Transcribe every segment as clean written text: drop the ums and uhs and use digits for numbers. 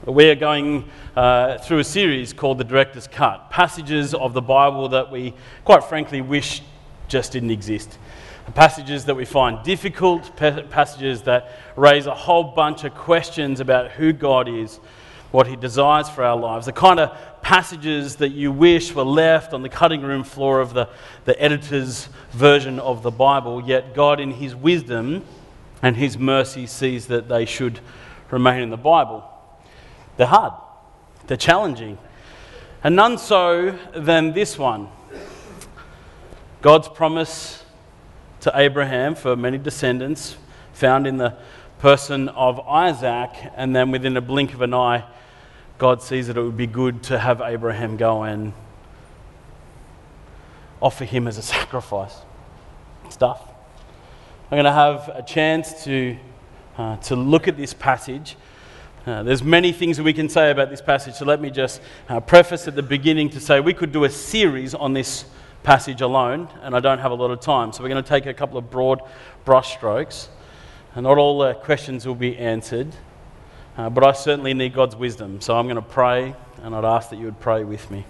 We are going through a series called The Director's Cut, passages of the Bible that we, quite frankly, wish just didn't exist. Passages that we find difficult, passages that raise a whole bunch of questions about who God is, what He desires for our lives, the kind of passages that you wish were left on the cutting room floor of the editor's version of the Bible, yet God in His wisdom and His mercy sees that they should remain in the Bible. They're hard, they're challenging, and none so than this one. God's promise to Abraham for many descendants, found in the person of Isaac, and then within a blink of an eye, God sees that it would be good to have Abraham go and offer him as a sacrifice. Stuff. I'm going to have a chance to look at this passage. There's many things that we can say about this passage, so let me just preface at the beginning to say we could do a series on this passage alone, and I don't have a lot of time, so we're going to take a couple of broad brushstrokes, and not all the questions will be answered, but I certainly need God's wisdom, so I'm going to pray, and I'd ask that you would pray with me.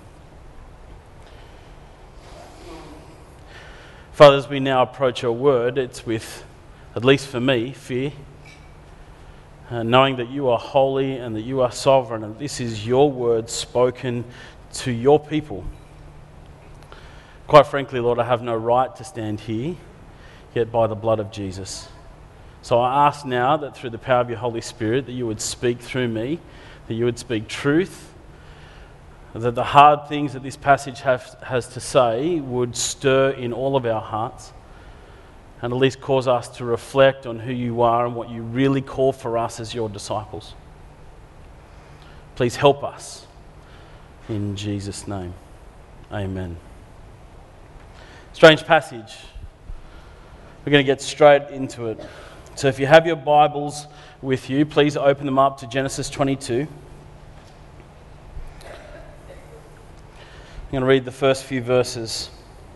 Father, as we now approach your word, it's with, at least for me, fear, knowing that you are holy and that you are sovereign, and this is your word spoken to your people. Quite frankly, Lord, I have no right to stand here, yet by the blood of Jesus. So I ask now that through the power of your Holy Spirit, that you would speak through me, that you would speak truth, that the hard things that this passage has to say would stir in all of our hearts, and at least cause us to reflect on who you are and what you really call for us as your disciples. Please help us. In Jesus' name, amen. Strange passage. We're going to get straight into it. So if you have your Bibles with you, please open them up to Genesis 22. I'm going to read the first few verses.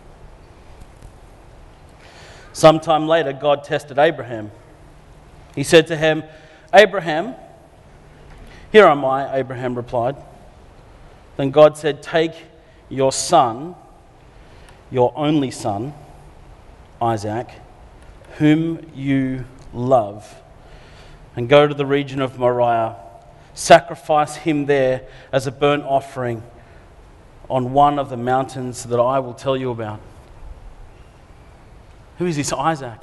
Sometime later, God tested Abraham. He said to him, "Abraham." "Here am I," Abraham replied. Then God said, "Take your son, your only son, Isaac, whom you love, and go to the region of Moriah. Sacrifice him there as a burnt offering on one of the mountains that I will tell you about." Who is this Isaac?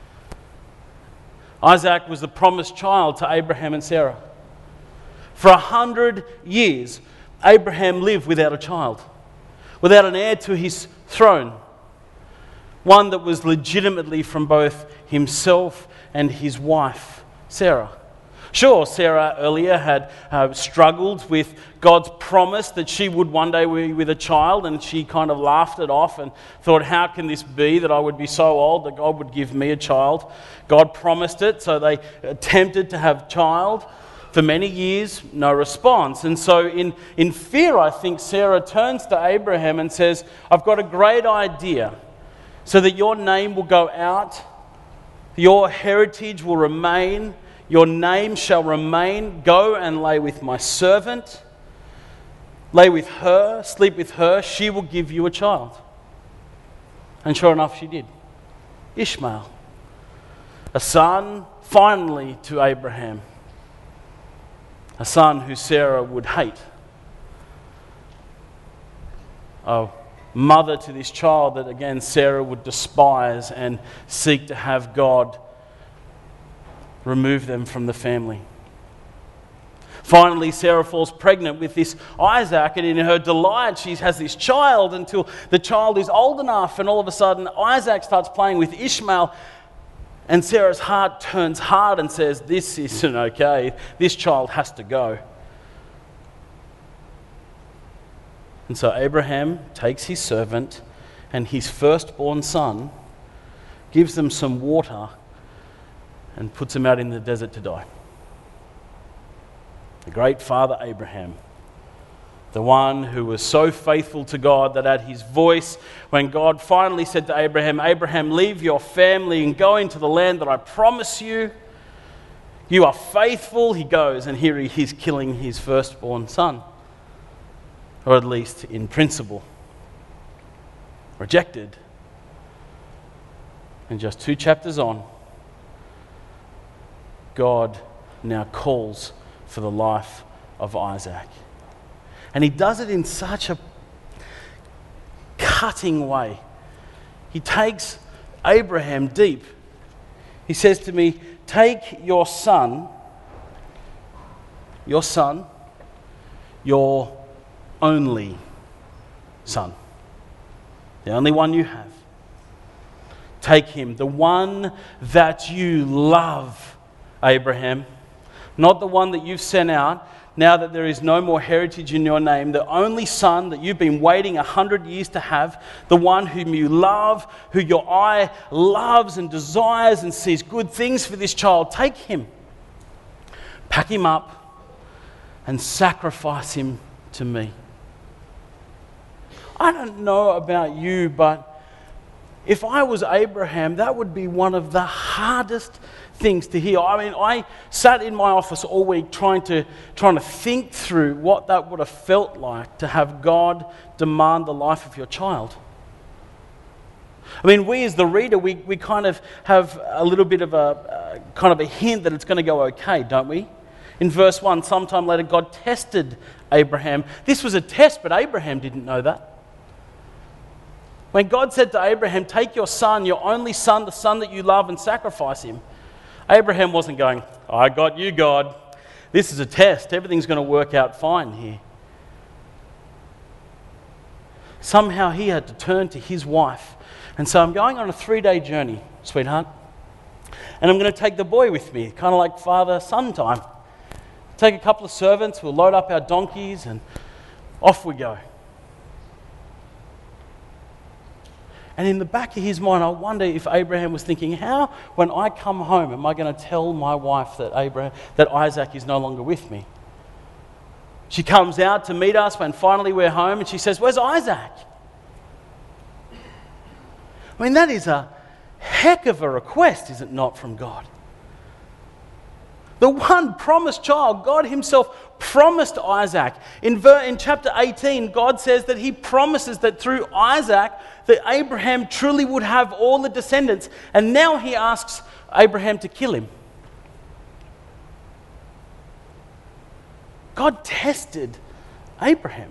Isaac was the promised child to Abraham and Sarah. For 100 years, Abraham lived without a child, without an heir to his throne, one that was legitimately from both himself and his wife, Sarah. Sure, Sarah earlier had struggled with God's promise that she would one day be with a child, and she kind of laughed it off and thought, how can this be that I would be so old that God would give me a child? God promised it, so they attempted to have a child. For many years, no response. And so in fear, I think Sarah turns to Abraham and says, "I've got a great idea so that your name will go out, your heritage will remain, your name shall remain. Go and lay with my servant, lay with her, sleep with her, she will give you a child." And sure enough, she did. Ishmael, a son finally to Abraham, a son who Sarah would hate, a mother to this child that again Sarah would despise and seek to have God remove them from the family. Finally, Sarah falls pregnant with this Isaac, and in her delight she has this child until the child is old enough, and all of a sudden Isaac starts playing with Ishmael, and Sarah's heart turns hard and says, "This isn't okay, this child has to go." And so Abraham takes his servant and his firstborn son, gives them some water, and puts him out in the desert to die. The great father Abraham, the one who was so faithful to God that at his voice, when God finally said to Abraham, "Abraham, leave your family and go into the land that I promise you," You are faithful, he goes, and here he is killing his firstborn son. Or at least in principle. Rejected. And just 2 chapters on, God now calls for the life of Isaac. And he does it in such a cutting way. He takes Abraham deep. He says to me, take your son, your only son, the only one you have. Take him, the one that you love, Abraham, not the one that you've sent out, now that there is no more heritage in your name, the only son that you've been waiting 100 years to have, the one whom you love, who your eye loves and desires and sees good things for this child. Take him, pack him up, and sacrifice him to me. I don't know about you, but if I was Abraham, that would be one of the hardest things to hear. I mean, I sat in my office all week trying to think through what that would have felt like to have God demand the life of your child. I mean, we as the reader, we kind of have a little bit of a kind of a hint that it's going to go okay, don't we? In verse 1, sometime later, God tested Abraham. This was a test, but Abraham didn't know that. When God said to Abraham, take your son, your only son, the son that you love, and sacrifice him, Abraham wasn't going, I got you, God. This is a test. Everything's going to work out fine here. Somehow he had to turn to his wife and say, I'm going on a 3-day journey, sweetheart, and I'm going to take the boy with me, kind of like father-son time. Take a couple of servants, we'll load up our donkeys, and off we go. And in the back of his mind, I wonder if Abraham was thinking, how, when I come home, am I going to tell my wife that Isaac is no longer with me? She comes out to meet us when finally we're home, and she says, where's Isaac? I mean, that is a heck of a request, is it not, from God? The one promised child, God himself promised Isaac. In chapter 18, God says that he promises that through Isaac, that Abraham truly would have all the descendants. And now he asks Abraham to kill him. God tested Abraham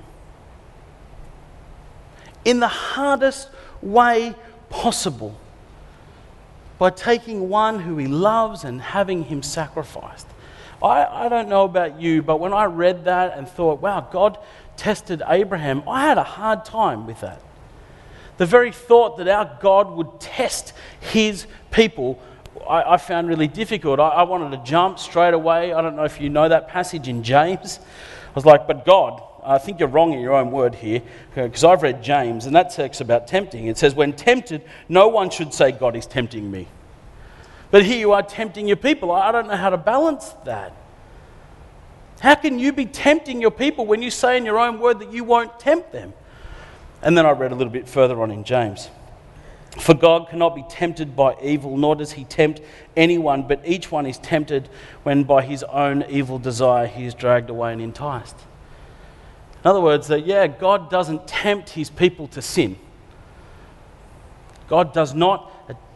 in the hardest way possible, by taking one who he loves and having him sacrificed. I don't know about you, but when I read that and thought, wow, God tested Abraham, I had a hard time with that. The very thought that our God would test his people, I found really difficult. I wanted to jump straight away. I don't know if you know that passage in James. I was like, but God, I think you're wrong in your own word here, because I've read James, and that talks about tempting. It says, when tempted, no one should say, God is tempting me. But here you are tempting your people. I don't know how to balance that. How can you be tempting your people when you say in your own word that you won't tempt them? And then I read a little bit further on in James. For God cannot be tempted by evil, nor does he tempt anyone, but each one is tempted when by his own evil desire he is dragged away and enticed. In other words, God doesn't tempt his people to sin. God does not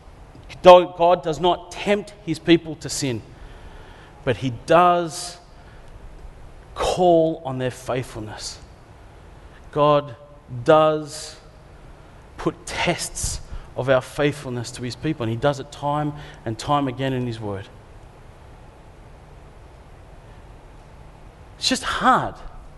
tempt his people to sin, but he does call on their faithfulness. God does put tests of our faithfulness to his people, and he does it time and time again in his word. It's just hard.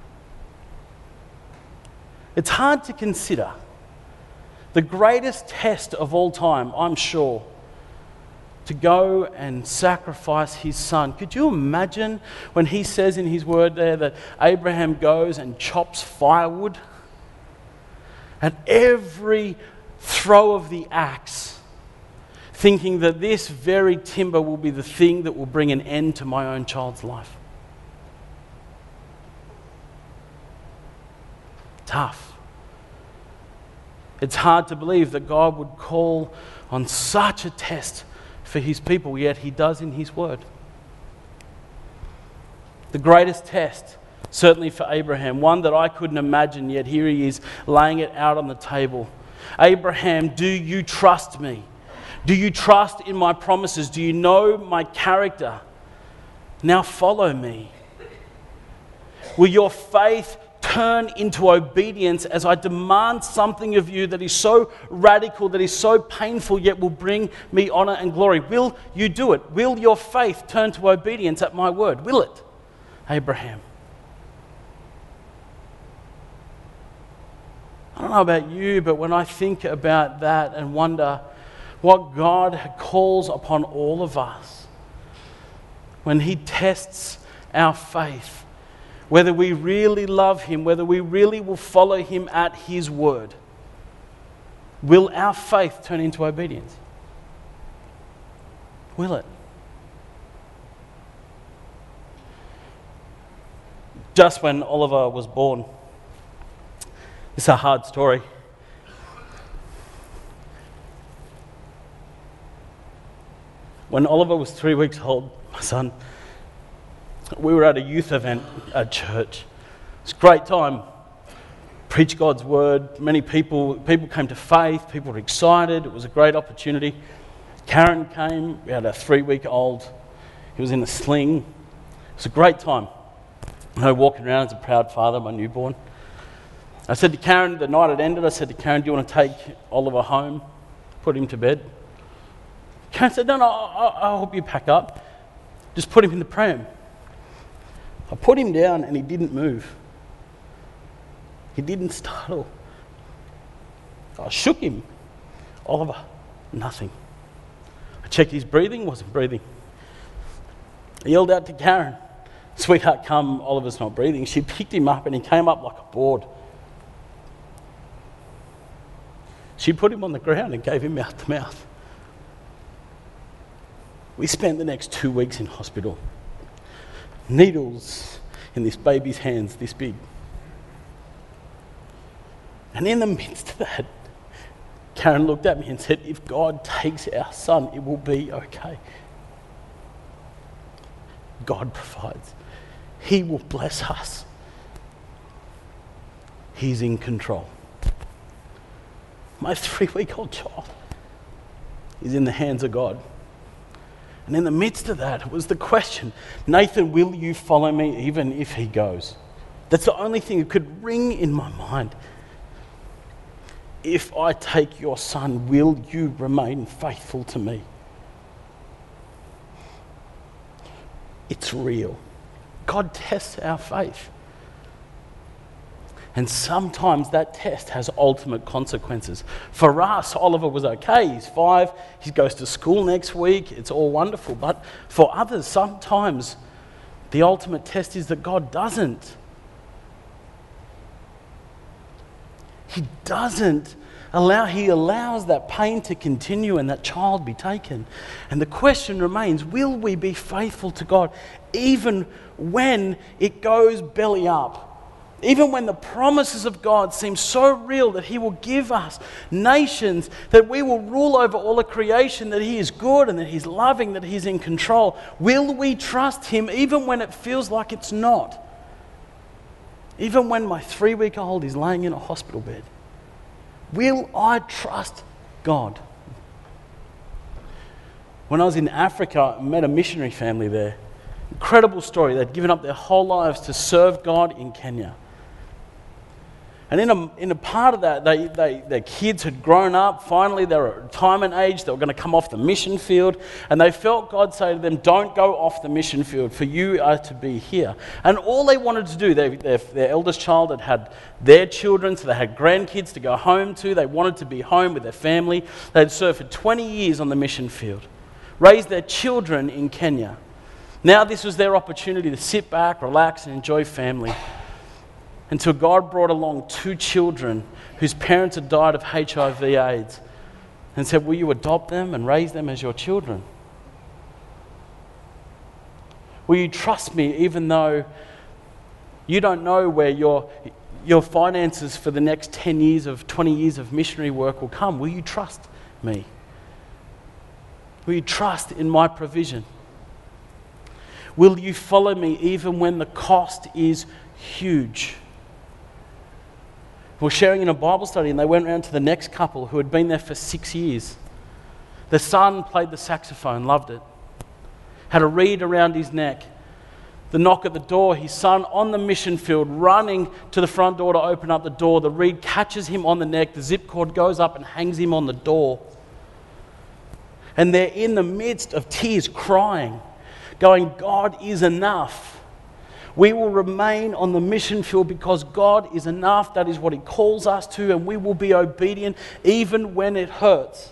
It's hard to consider the greatest test of all time, I'm sure, to go and sacrifice his son. Could you imagine when he says in his word there that Abraham goes and chops firewood? At every throw of the axe, thinking that this very timber will be the thing that will bring an end to my own child's life. Tough. It's hard to believe that God would call on such a test for his people, yet he does in his word. The greatest test, certainly for Abraham, one that I couldn't imagine, yet here he is laying it out on the table. Abraham, do you trust me? Do you trust in my promises? Do you know my character? Now follow me. Will your faith turn into obedience as I demand something of you that is so radical, that is so painful, yet will bring me honor and glory? Will you do it? Will your faith turn to obedience at my word? Will it, Abraham? I don't know about you, but when I think about that and wonder what God calls upon all of us, when He tests our faith, whether we really love Him, whether we really will follow Him at His word, will our faith turn into obedience? Will it? Just when Oliver was born, it's a hard story. When Oliver was 3 weeks old, my son, we were at a youth event at church. It's a great time. Preach God's word. Many people came to faith. People were excited. It was a great opportunity. Karen came. We had a 3-week-old. He was in a sling. It was a great time. Walking around as a proud father, my newborn. I said to Karen, the night it ended, I said to Karen, do you want to take Oliver home, put him to bed? Karen said, no, I'll help you pack up. Just put him in the pram. I put him down and he didn't move. He didn't startle. I shook him. Oliver, nothing. I checked his breathing, wasn't breathing. I yelled out to Karen, sweetheart, come, Oliver's not breathing. She picked him up and he came up like a board. She put him on the ground and gave him mouth to mouth. We spent the next 2 weeks in hospital. Needles in this baby's hands this big. And in the midst of that, Karen looked at me and said, if God takes our son, it will be okay. God provides. He will bless us. He's in control. My 3-week-old child is in the hands of God. And in the midst of that, it was the question, Nathan, will you follow me even if he goes? That's the only thing that could ring in my mind. If I take your son, will you remain faithful to me? It's real. God tests our faith. And sometimes that test has ultimate consequences. For us, Oliver was okay. He's 5. He goes to school next week. It's all wonderful. But for others, sometimes the ultimate test is that God doesn't. He doesn't allow. He allows that pain to continue and that child be taken. And the question remains, will we be faithful to God even when it goes belly up? Even when the promises of God seem so real that He will give us nations, that we will rule over all of creation, that He is good and that He's loving, that He's in control, will we trust Him even when it feels like it's not? Even when my 3-week-old is laying in a hospital bed, will I trust God? When I was in Africa, I met a missionary family there. Incredible story. They'd given up their whole lives to serve God in Kenya. And in a part of that, their kids had grown up. Finally, they were at retirement age. They were going to come off the mission field. And they felt God say to them, don't go off the mission field, for you are to be here. And all they wanted to do, their eldest child had their children, so they had grandkids to go home to. They wanted to be home with their family. They had served for 20 years on the mission field, raised their children in Kenya. Now this was their opportunity to sit back, relax, and enjoy family. Until God brought along 2 children whose parents had died of HIV/AIDS and said, will you adopt them and raise them as your children? Will you trust me even though you don't know where your finances for the next 10 years of 20 years of missionary work will come? Will you trust me? Will you trust in my provision? Will you follow me even when the cost is huge? We were sharing in a Bible study, and they went around to the next couple who had been there for 6 years. The son played the saxophone, loved it. Had a reed around his neck. The knock at the door, his son on the mission field, running to the front door to open up the door. The reed catches him on the neck. The zip cord goes up and hangs him on the door. And they're in the midst of tears, crying, going, God is enough. We will remain on the mission field because God is enough. That is what He calls us to, and we will be obedient even when it hurts.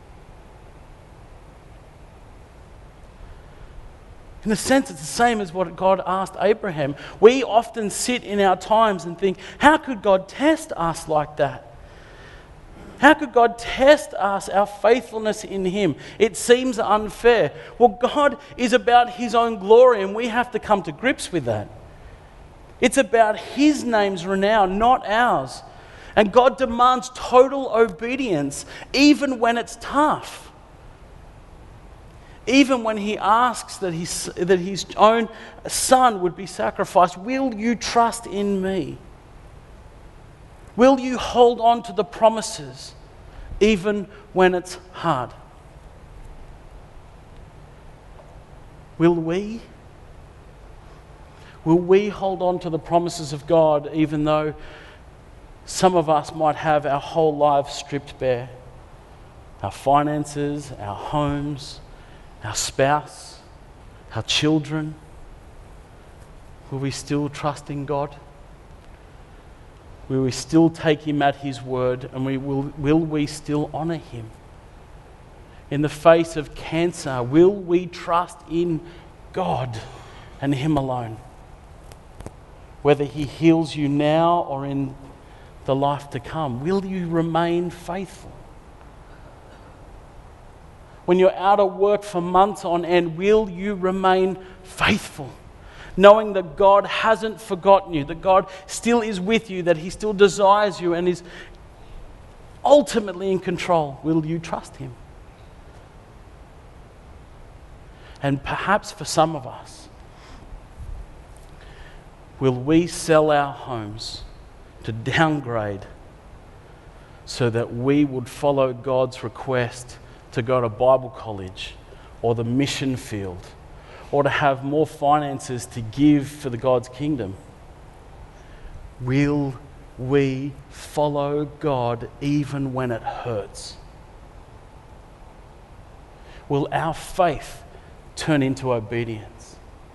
In a sense, it's the same as what God asked Abraham. We often sit in our times and think, how could God test us like that? How could God test us, our faithfulness in Him? It seems unfair. Well, God is about His own glory, and we have to come to grips with that. It's about His name's renown, not ours. And God demands total obedience, even when it's tough. Even when He asks that His own Son would be sacrificed. Will you trust in me? Will you hold on to the promises even when it's hard? Will we? Will we hold on to the promises of God even though some of us might have our whole lives stripped bare? Our finances, our homes, our spouse, our children. Will we still trust in God? Will we still take Him at His word, and will we still honour Him? In the face of cancer, will we trust in God and Him alone? Whether He heals you now or in the life to come, will you remain faithful? When you're out of work for months on end, will you remain faithful? Knowing that God hasn't forgotten you, that God still is with you, that He still desires you and is ultimately in control. Will you trust Him? And perhaps for some of us, will we sell our homes to downgrade so that we would follow God's request to go to Bible college or the mission field, or to have more finances to give for the God's kingdom? Will we follow God even when it hurts? Will our faith turn into obedience?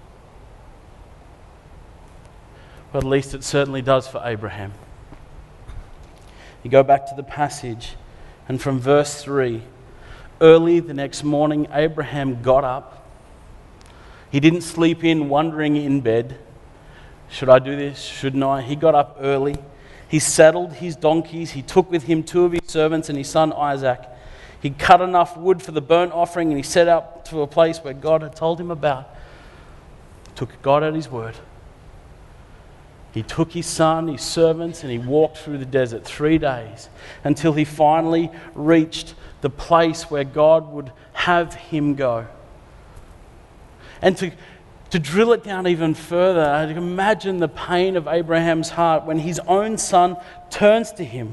But at least it certainly does for Abraham. You go back to the passage, and from verse 3, early the next morning, Abraham got up. He didn't sleep in, wondering in bed, should I do this? Shouldn't I? He got up early. He saddled his donkeys. He took with him 2 of his servants and his son Isaac. He cut enough wood for the burnt offering, and he set out to a place where God had told him about. Took God at His word. He took his son, his servants, and he walked through the desert 3 days until he finally reached the place where God would have him go. And to drill it down even further, I can imagine the pain of Abraham's heart when his own son turns to him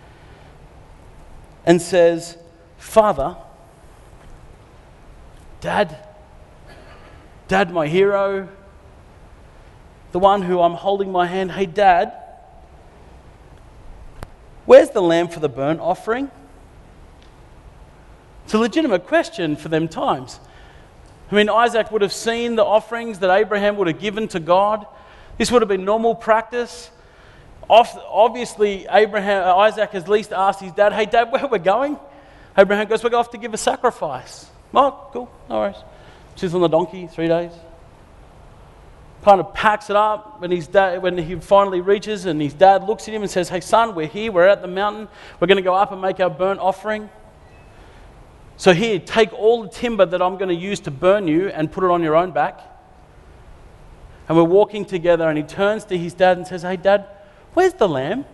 and says, Father, Dad, my hero, the one who I'm holding my hand, hey Dad, where's the lamb for the burnt offering? It's a legitimate question for them times. I mean, Isaac would have seen the offerings that Abraham would have given to God. This would have been normal practice. Obviously, Isaac has at least asked his dad, hey Dad, where are we going? Abraham goes, we're off to give a sacrifice. Oh, cool, no worries. Sits on the donkey 3 days. Kind of packs it up when he finally reaches, and his dad looks at him and says, hey son, we're here, we're at the mountain. We're going to go up and make our burnt offering. So here, take all the timber that I'm going to use to burn you and put it on your own back. And we're walking together, and he turns to his dad and says, hey Dad, where's the lamb?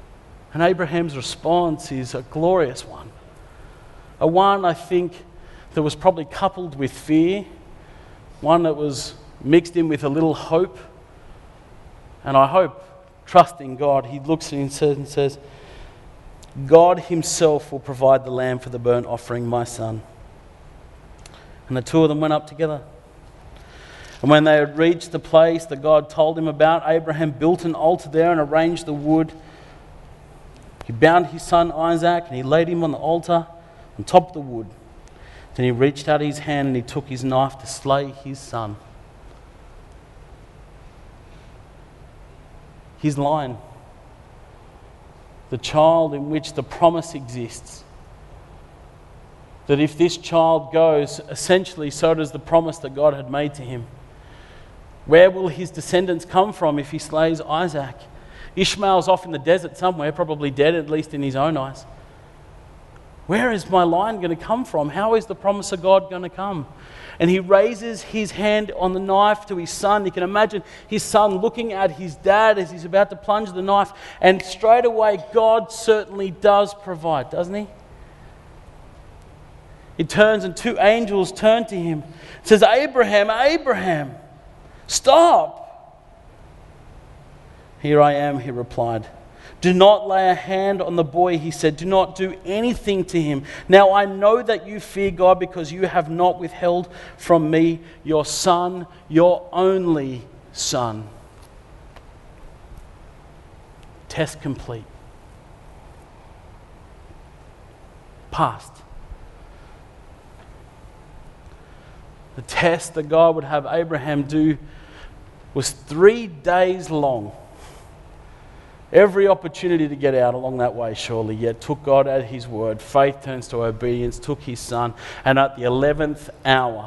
And Abraham's response is a glorious one. A one, I think, that was probably coupled with fear, one that was mixed in with a little hope. And I hope, trusting God, he looks at him and says, God himself will provide the lamb for the burnt offering, my son. And the two of them went up together. And when they had reached the place that God told him about, Abraham built an altar there and arranged the wood. He bound his son Isaac and he laid him on the altar on top of the wood. Then he reached out his hand and he took his knife to slay his son. His line, the child in which the promise exists, that if this child goes, essentially so does the promise that God had made to him. Where will his descendants come from if he slays Isaac? Ishmael's off in the desert somewhere, probably dead, at least in his own eyes. Where is my line going to come from? How is the promise of God going to come? And he raises his hand on the knife to his son. You can imagine his son looking at his dad as he's about to plunge the knife. And straight away, God certainly does provide, doesn't he? He turns and two angels turn to him. It says, Abraham, Abraham, stop. Here I am, he replied. Do not lay a hand on the boy, he said. Do not do anything to him. Now I know that you fear God because you have not withheld from me your son, your only son. Test complete. Passed. The test that God would have Abraham do was 3 days long. Every opportunity to get out along that way, surely, yet took God at his word. Faith turns to obedience, took his son, and at the 11th hour,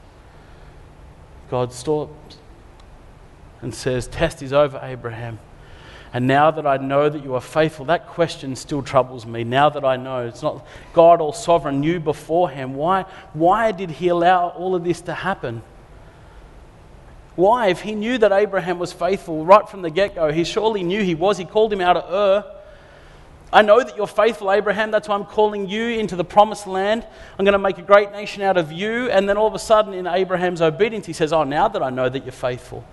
God stops and says, test is over, Abraham. And now that I know that you are faithful, that question still troubles me. Now that I know, it's not God all sovereign knew beforehand. Why did he allow all of this to happen? Why? If he knew that Abraham was faithful right from the get-go, he surely knew he was. He called him out of Ur. I know that you're faithful, Abraham. That's why I'm calling you into the promised land. I'm going to make a great nation out of you. And then all of a sudden, in Abraham's obedience, he says, oh, now that I know that you're faithful.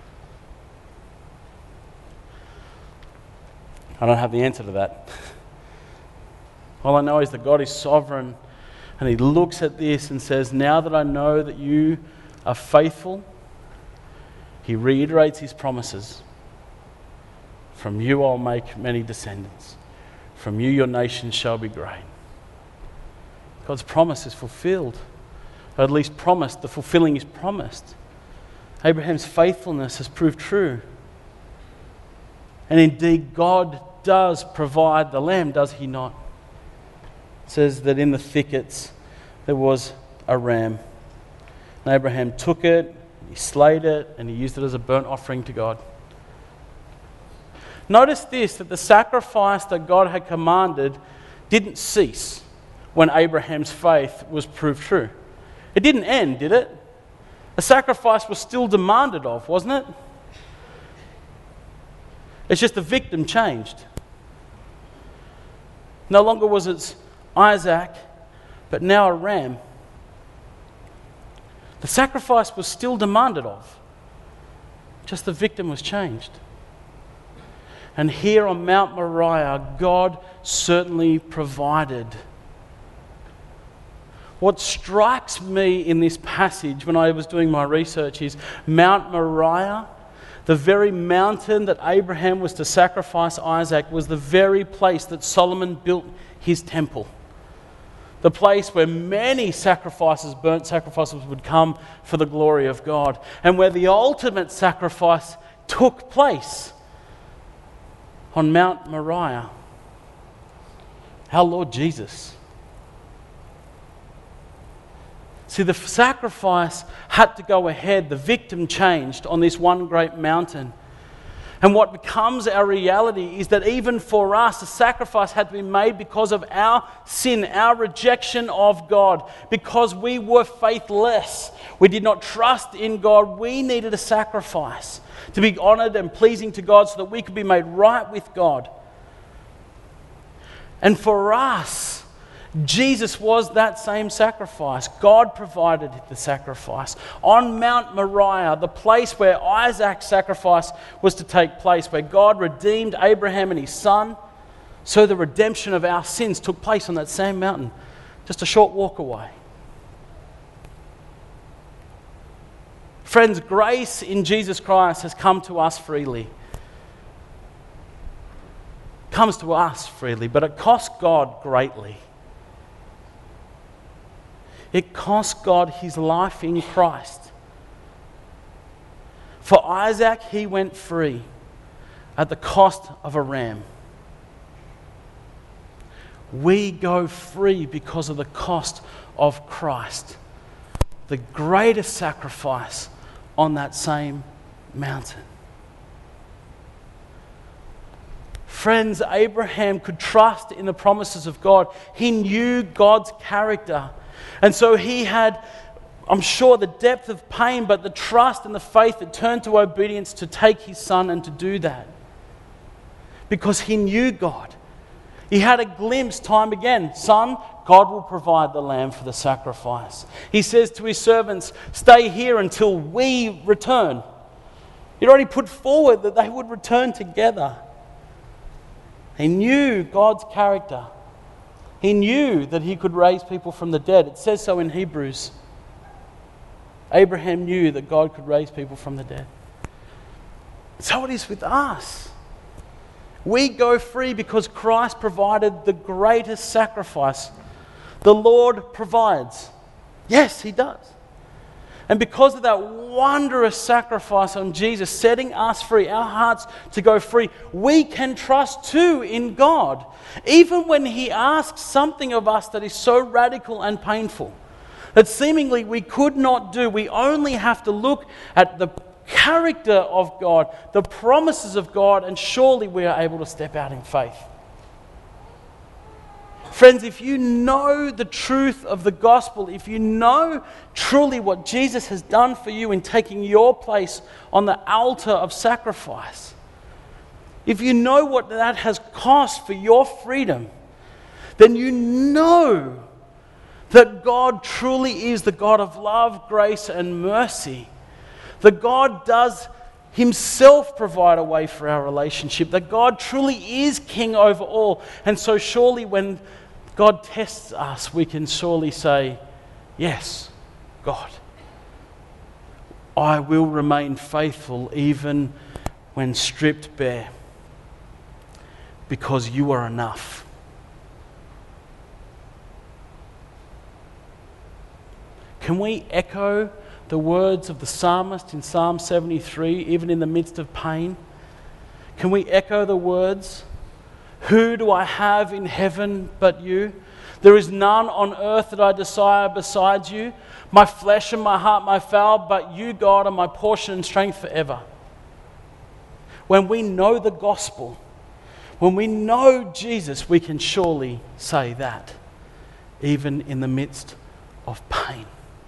I don't have the answer to that. All I know is that God is sovereign. And he looks at this and says, now that I know that you are faithful, he reiterates his promises. From you I'll make many descendants. From you your nation shall be great. God's promise is fulfilled. Or at least promised. The fulfilling is promised. Abraham's faithfulness has proved true. And indeed, God does provide the lamb, does he not? It says that in the thickets there was a ram. And Abraham took it, he slayed it, and he used it as a burnt offering to God. Notice this, that the sacrifice that God had commanded didn't cease when Abraham's faith was proved true. It didn't end, did it? A sacrifice was still demanded of, wasn't it? It's just the victim changed. No longer was it Isaac, but now a ram. The sacrifice was still demanded of. Just the victim was changed. And here on Mount Moriah, God certainly provided. What strikes me in this passage when I was doing my research is Mount Moriah, the very mountain that Abraham was to sacrifice Isaac, was the very place that Solomon built his temple. The place where many sacrifices, burnt sacrifices, would come for the glory of God. And where the ultimate sacrifice took place on Mount Moriah. Our Lord Jesus. See, the sacrifice had to go ahead. The victim changed on this one great mountain. And what becomes our reality is that even for us, a sacrifice had to be made because of our sin, our rejection of God, because we were faithless. We did not trust in God. We needed a sacrifice to be honored and pleasing to God so that we could be made right with God. And for us, Jesus was that same sacrifice. God provided the sacrifice. On Mount Moriah, the place where Isaac's sacrifice was to take place, where God redeemed Abraham and his son, so the redemption of our sins took place on that same mountain, just a short walk away. Friends, grace in Jesus Christ has come to us freely. Comes to us freely, but it cost God greatly. It cost God his life in Christ. For Isaac, he went free at the cost of a ram. We go free because of the cost of Christ, the greatest sacrifice on that same mountain. Friends, Abraham could trust in the promises of God. He knew God's character. And so he had, I'm sure, the depth of pain, but the trust and the faith that turned to obedience to take his son and to do that. Because he knew God. He had a glimpse time again. Son, God will provide the lamb for the sacrifice. He says to his servants, stay here until we return. He'd already put forward that they would return together. He knew God's character. He knew that he could raise people from the dead. It says so in Hebrews. Abraham knew that God could raise people from the dead. So it is with us. We go free because Christ provided the greatest sacrifice. The Lord provides. Yes, he does. And because of that wondrous sacrifice on Jesus, setting us free, our hearts to go free, we can trust too in God. Even when he asks something of us that is so radical and painful, that seemingly we could not do, we only have to look at the character of God, the promises of God, and surely we are able to step out in faith. Friends, if you know the truth of the gospel, if you know truly what Jesus has done for you in taking your place on the altar of sacrifice, if you know what that has cost for your freedom, then you know that God truly is the God of love, grace, and mercy. That God does himself provide a way for our relationship. That God truly is king over all. And so surely when God tests us, we can surely say, yes, God, I will remain faithful even when stripped bare, because you are enough. Can we echo the words of the psalmist in Psalm 73, even in the midst of pain? Can we echo the words, who do I have in heaven but you? There is none on earth that I desire besides you. My flesh and my heart may fail, but you, God, are my portion and strength forever. When we know the gospel, when we know Jesus, we can surely say that, even in the midst of pain.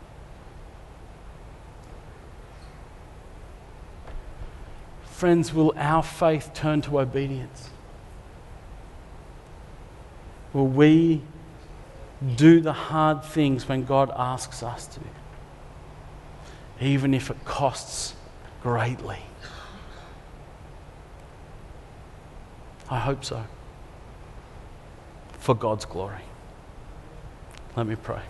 Friends, will our faith turn to obedience? Will we do the hard things when God asks us to, even if it costs greatly? I hope so. For God's glory. Let me pray.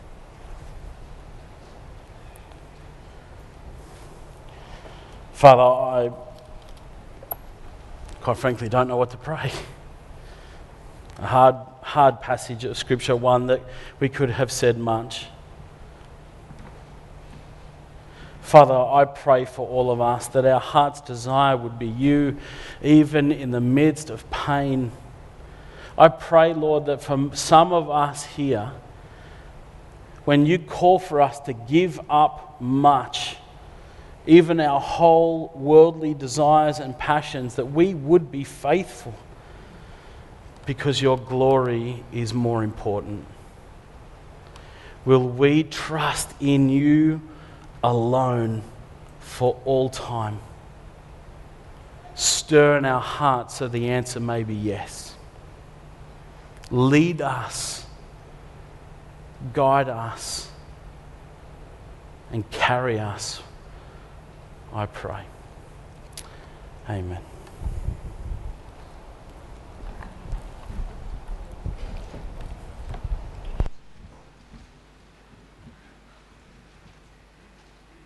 Father, I quite frankly don't know what to pray. A hard passage of Scripture, one that we could have said much. Father, I pray for all of us that our heart's desire would be you, even in the midst of pain. I pray, Lord, that for some of us here, when you call for us to give up much, even our whole worldly desires and passions, that we would be faithful because your glory is more important. Will we trust in you alone for all time? Stir in our hearts so the answer may be yes. Lead us guide us and carry us, I pray. Amen.